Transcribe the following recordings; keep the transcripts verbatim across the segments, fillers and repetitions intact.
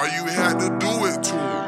you had to do it to him?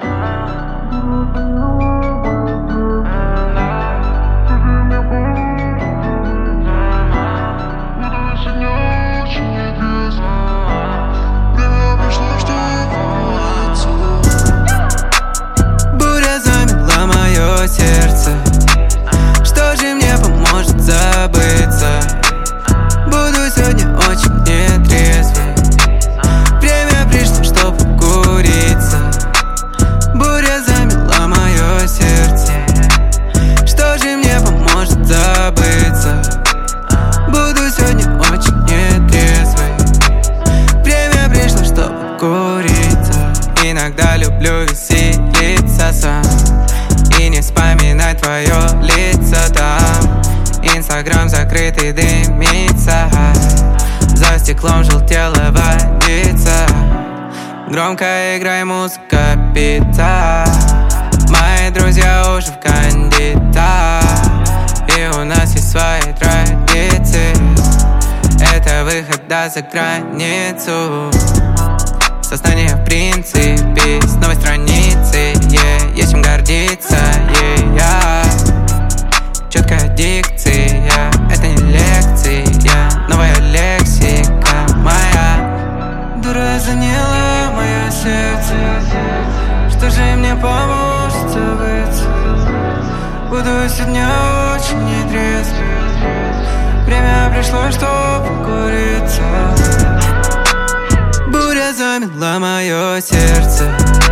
Буря замела мое сердце. Что же мне поможет забыться? Буду сегодня очень нетрезвый. Время пришло, чтоб куриться. Буря замела мое сердце. Что же мне поможет забыться? Буду сегодня очень нетрезвый. Время пришло, чтоб куриться. Иногда люблю веселиться сам и не вспоминать твое лицо там. Инстаграм закрытый, дымится, за стеклом желтела водица. Громко играй, музыка пита. Мои друзья уже в кандидат, и у нас есть свои традиции. Это выход за границу. Сознание в принципе с новой страницы, yeah. Есть чем гордиться, yeah, yeah. Четкая дикция, это не лекция, новая лексика моя. Дура заняла мое сердце. Что же мне поможет забыться? Буду сегодня очень нетрезвый. Время пришло, чтоб куриться. Буря замела мое сердце.